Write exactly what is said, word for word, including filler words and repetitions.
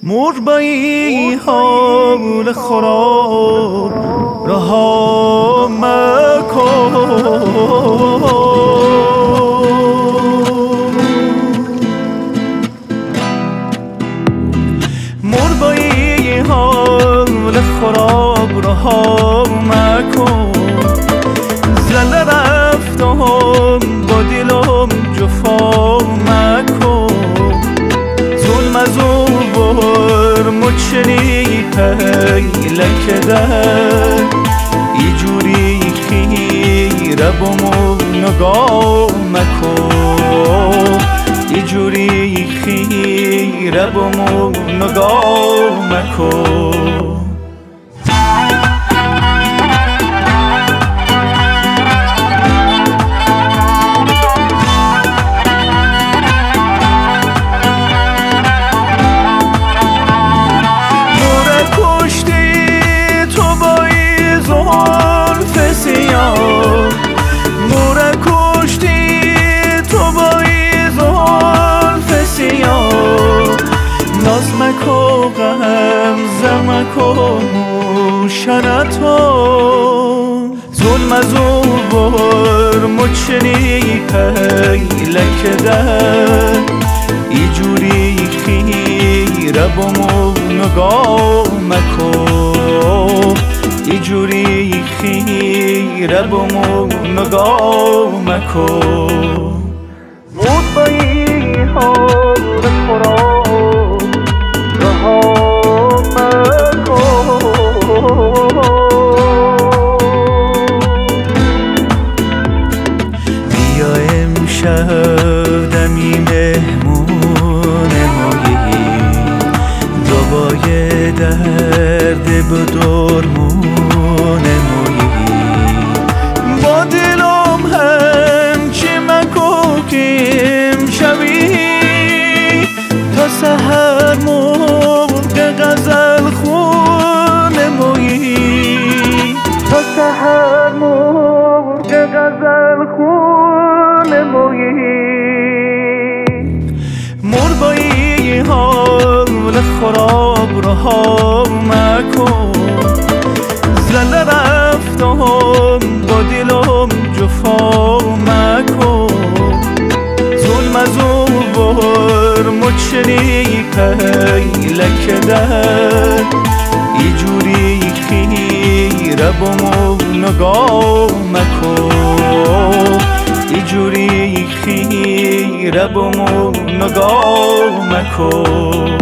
مربایی حال خراب رها مکن، مربایی حال خراب رها مکن. زل رفتم با دلم جفا مکن، ظلم از بر مچنی پیلک در ایجوری خیره بمو نگاه مکن، ایجوری خیره بمو نگاه مکن. موره کشتی تو با ای زلف سیاه، ناز مکن غمزه مکن موشنتو، ظلم از او بر مچنی پیلک در ایجوری خیره بمو نگاه مکن، ایجوری خیره بمو نگاه مکن. مربایی حال خراب رها مکن. بیا امشب دمی مهمون مایی، دوای درد بدرمون مایی. با دلم همچی مکو که امشبی تا سحر مرغ غزل خون مایی، تا سحر مرغ غزل خون مایی. مربایی حال خراب رها مکن، زل رفتم با دلم جفا مکن، ظلم از او بر مچنی پیلک در ایجوری خیره بمو نگاه مکن، ایجوری خیره بمو نگاه مکن.